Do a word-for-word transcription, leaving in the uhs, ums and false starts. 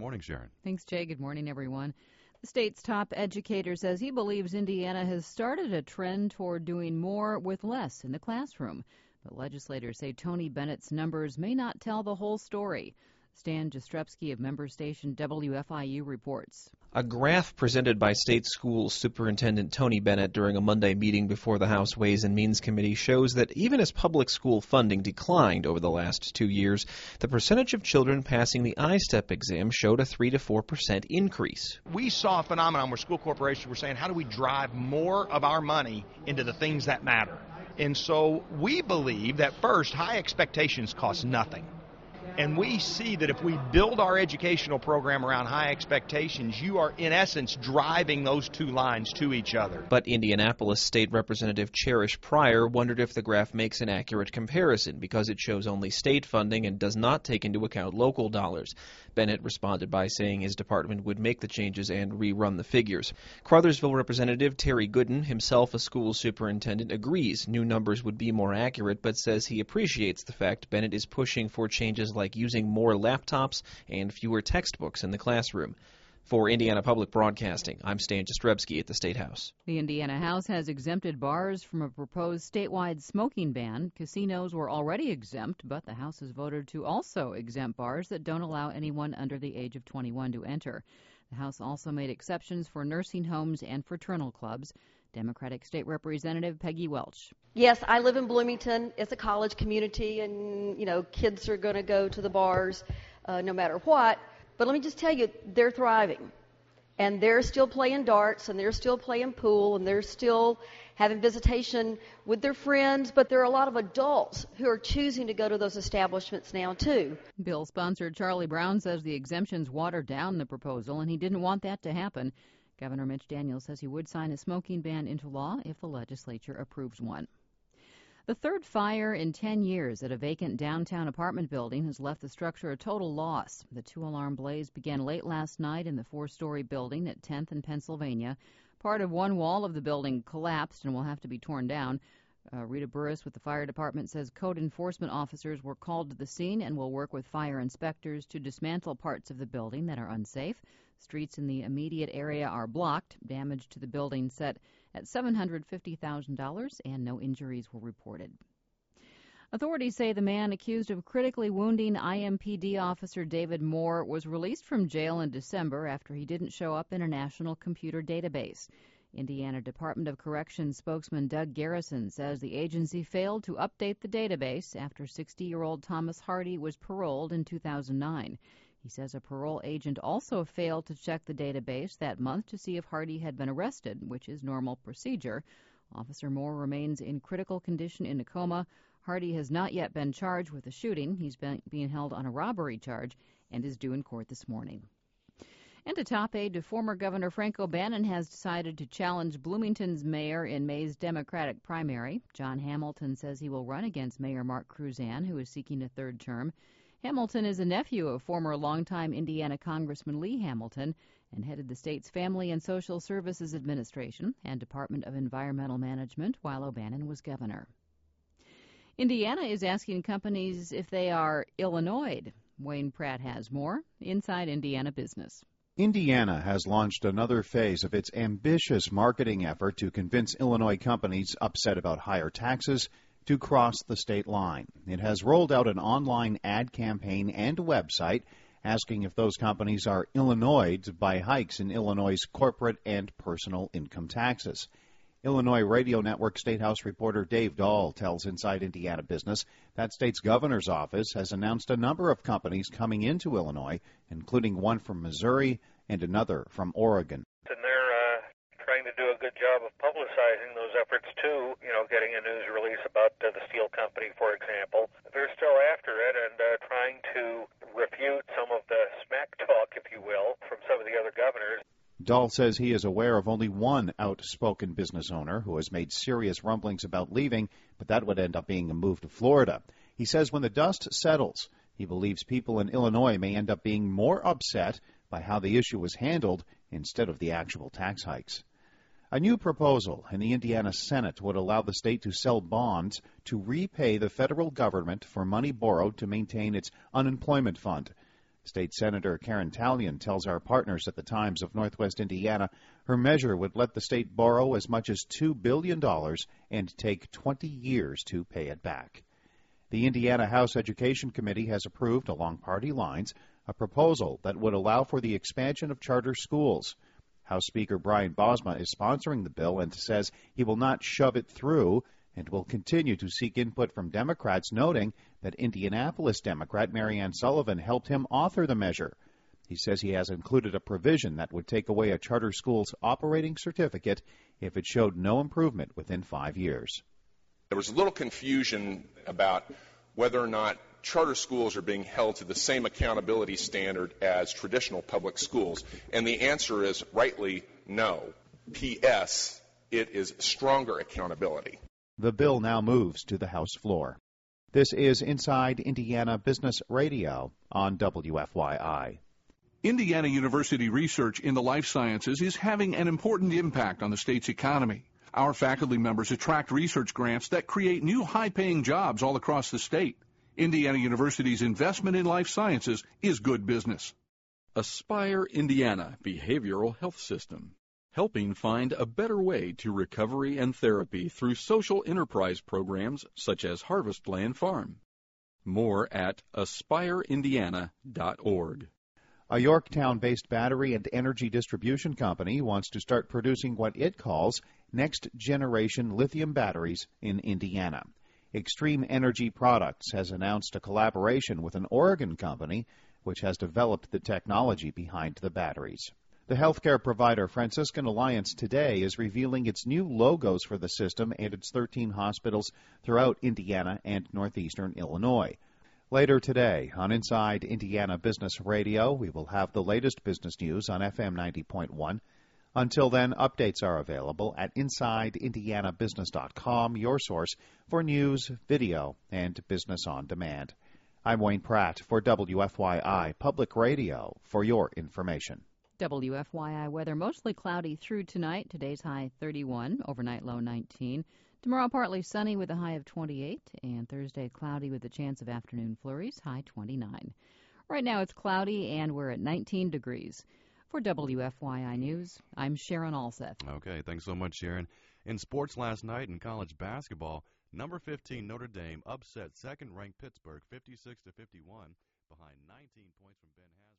morning, Sharon. Thanks, Jay. Good morning, everyone. The state's top educator says he believes Indiana has started a trend toward doing more with less in the classroom. But legislators say Tony Bennett's numbers may not tell the whole story. Stan Jastrzebski of member station W F I U reports. A graph presented by State School Superintendent Tony Bennett during a Monday meeting before the House Ways and Means Committee shows that even as public school funding declined over the last two years, the percentage of children passing the I STEP exam showed a three to four percent increase. We saw a phenomenon where school corporations were saying, how do we drive more of our money into the things that matter? And so we believe that, first, high expectations cost nothing. And we see that if we build our educational program around high expectations, you are, in essence, driving those two lines to each other. But Indianapolis State Representative Cherish Pryor wondered if the graph makes an accurate comparison because it shows only state funding and does not take into account local dollars. Bennett responded by saying his department would make the changes and rerun the figures. Crothersville Representative Terry Gooden, himself a school superintendent, agrees new numbers would be more accurate, but says he appreciates the fact Bennett is pushing for changes like like using more laptops and fewer textbooks in the classroom. For Indiana Public Broadcasting, I'm Stan Jastrzebski at the State House. The Indiana House has exempted bars from a proposed statewide smoking ban. Casinos were already exempt, but the House has voted to also exempt bars that don't allow anyone under the age of twenty-one to enter. The House also made exceptions for nursing homes and fraternal clubs. Democratic State Representative Peggy Welch. Yes, I live in Bloomington. It's a college community, and, you know, kids are going to go to the bars uh, no matter what. But let me just tell you, they're thriving. And they're still playing darts, and they're still playing pool, and they're still having visitation with their friends. But there are a lot of adults who are choosing to go to those establishments now, too. Bill sponsor Charlie Brown says the exemptions water down the proposal, and he didn't want that to happen. Governor Mitch Daniels says he would sign a smoking ban into law if the legislature approves one. The third fire in ten years at a vacant downtown apartment building has left the structure a total loss. The two-alarm blaze began late last night in the four-story building at tenth and Pennsylvania. Part of one wall of the building collapsed and will have to be torn down. Uh, Rita Burris with the fire department says code enforcement officers were called to the scene and will work with fire inspectors to dismantle parts of the building that are unsafe. Streets in the immediate area are blocked. Damage to the building set at seven hundred fifty thousand dollars, and no injuries were reported. Authorities say the man accused of critically wounding I M P D officer David Moore was released from jail in December after he didn't show up in a national computer database. Indiana Department of Corrections spokesman Doug Garrison says the agency failed to update the database after sixty-year-old Thomas Hardy was paroled in two thousand nine. He says a parole agent also failed to check the database that month to see if Hardy had been arrested, which is normal procedure. Officer Moore remains in critical condition in a coma. Hardy has not yet been charged with the shooting. He's been being held on a robbery charge and is due in court this morning. And a top aide to former Governor Frank O'Bannon has decided to challenge Bloomington's mayor in May's Democratic primary. John Hamilton says he will run against Mayor Mark Kruzan, who is seeking a third term. Hamilton is a nephew of former longtime Indiana Congressman Lee Hamilton and headed the state's Family and Social Services Administration and Department of Environmental Management while O'Bannon was governor. Indiana is asking companies if they are Illinois'd. Wayne Pratt has more. Inside Indiana Business. Indiana has launched another phase of its ambitious marketing effort to convince Illinois companies upset about higher taxes to cross the state line. It has rolled out an online ad campaign and website asking if those companies are Illinois'd by hikes in Illinois' corporate and personal income taxes. Illinois Radio Network State House reporter Dave Dahl tells Inside Indiana Business that state's governor's office has announced a number of companies coming into Illinois, including one from Missouri and another from Oregon. And they're uh, trying to do a good job of publicizing those efforts, too, you know, getting a news release about uh, the steel company, for example. They're still after it and uh, trying to refute some of the smack talk, if you will, from some of the other governors. Dahl says he is aware of only one outspoken business owner who has made serious rumblings about leaving, but that would end up being a move to Florida. He says when the dust settles, he believes people in Illinois may end up being more upset by how the issue was handled instead of the actual tax hikes. A new proposal in the Indiana Senate would allow the state to sell bonds to repay the federal government for money borrowed to maintain its unemployment fund. State Senator Karen Talion tells our partners at the Times of Northwest Indiana her measure would let the state borrow as much as two billion dollars and take twenty years to pay it back. The Indiana House Education Committee has approved, along party lines, a proposal that would allow for the expansion of charter schools. House Speaker Brian Bosma is sponsoring the bill and says he will not shove it through and will continue to seek input from Democrats, noting that Indianapolis Democrat Marianne Sullivan helped him author the measure. He says he has included a provision that would take away a charter school's operating certificate if it showed no improvement within five years. There was a little confusion about whether or not charter schools are being held to the same accountability standard as traditional public schools, and the answer is rightly no. P S. It is stronger accountability. The bill now moves to the House floor. This is Inside Indiana Business Radio on W F Y I. Indiana University research in the life sciences is having an important impact on the state's economy. Our faculty members attract research grants that create new high-paying jobs all across the state. Indiana University's investment in life sciences is good business. Aspire Indiana Behavioral Health System, helping find a better way to recovery and therapy through social enterprise programs such as Harvestland Farm. More at aspire indiana dot org. A Yorktown-based battery and energy distribution company wants to start producing what it calls next-generation lithium batteries in Indiana. Extreme Energy Products has announced a collaboration with an Oregon company which has developed the technology behind the batteries. The healthcare provider Franciscan Alliance today is revealing its new logos for the system and its thirteen hospitals throughout Indiana and northeastern Illinois. Later today on Inside Indiana Business Radio, we will have the latest business news on F M ninety point one. Until then, updates are available at inside indiana business dot com, your source for news, video, and business on demand. I'm Wayne Pratt for W F Y I Public Radio for your information. W F Y I weather mostly cloudy through tonight. Today's high thirty-one, overnight low nineteen. Tomorrow partly sunny with a high of twenty-eight, and Thursday cloudy with a chance of afternoon flurries, high twenty-nine. Right now it's cloudy and we're at nineteen degrees. For W F Y I News, I'm Sharon Alseth. Okay, thanks so much, Sharon. In sports last night in college basketball, number fifteen Notre Dame upset second-ranked Pittsburgh fifty-six to fifty-one behind nineteen points from Ben Haskins.